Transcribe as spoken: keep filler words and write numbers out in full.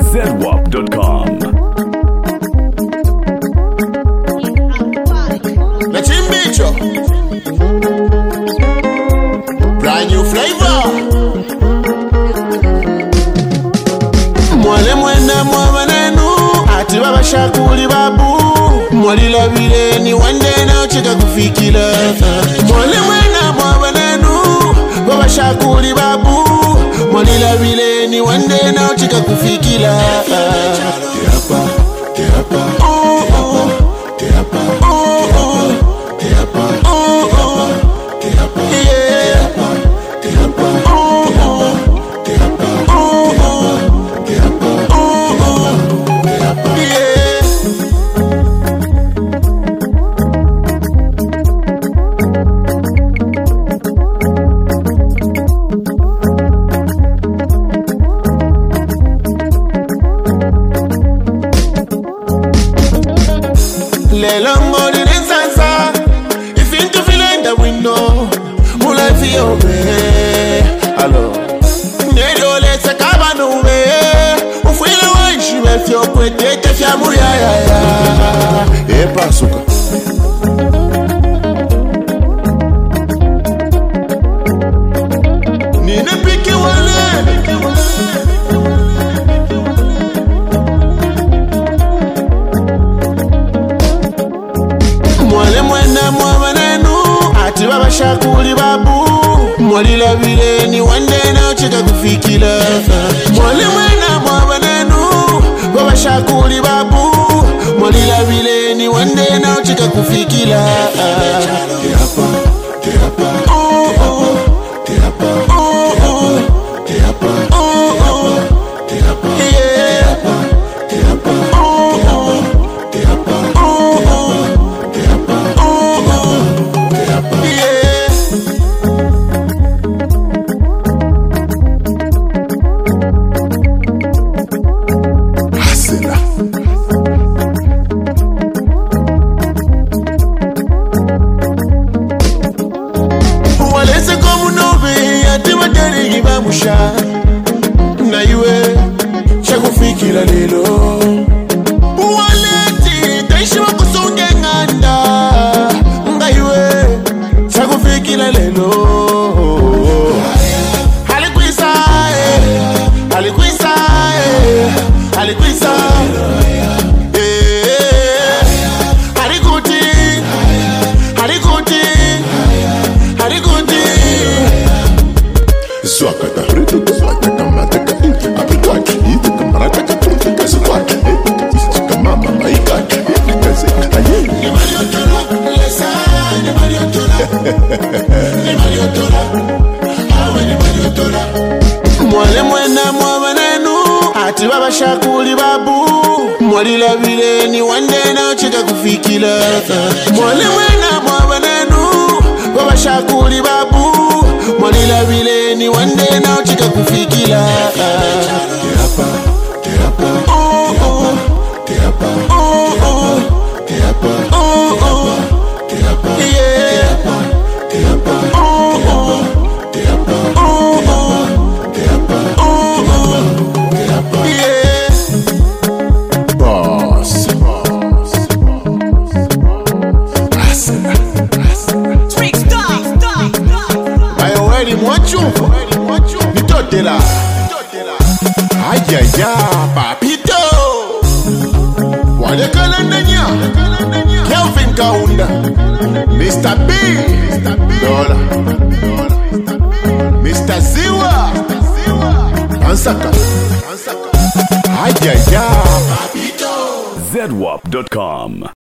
zedwap dot com. Na Chimbicho, brand new flavor. Mwale mwena mwabanenu ati baba shakuli babu mwalila bileni wande na uchika kufikila. Mwale mwena mwabanenu baba shakuli babu mwalila bileni wande na uchika kufikila. Teapa, teapa, teapa, teapa, teapa, teapa, teapa, teapa, Lelo ngoli nensansa ifintu filenda window mula fiobe allo nelo le sakaba nube ufile wanshi be fio kwetete fya muyaya e pasuka nina piki wale mwale mwena mwabanenu ati baba shakuli babu mwalila bileni wande na uchika kufikila. Mwale mwena mwabanenu baba shakuli babu mwalila bileni wande na uchika kufikila. Teapa, teapa, teapa, teapa, teapa, teapa, musha na iwe chakufikila lelo waleti taishi wakusunge nganda nga iwe chakufikila lelo halikuisa halikuisa halikuisa halikuti halikuti halikuti Swakata, rito, swakata, mataka, apitwaki, ita, kamarata, kaputa, swaki, ita, mama, maikaki, kazi, aye. Ni mariotola, lesa, ni mariotola, ni mariotola, awe ni mariotola. Mwale mwena mwabanenu, ati baba shakuli babu, mwalila bileni wande na uchika kufikila. Mwale mwena mwabanenu, baba shakuli babu mwalila bileni wande na uchika kufikila. Teapa, teapa, teapa, teapa, teapa, teapa, teapa, teapa, boss, Ni mwachu, ni totela ayaya, papito wale kalandanya Kelvin Kaunda Mister B Dola Mister Ziwa Ansaka ayaya, papito zedwap dot com.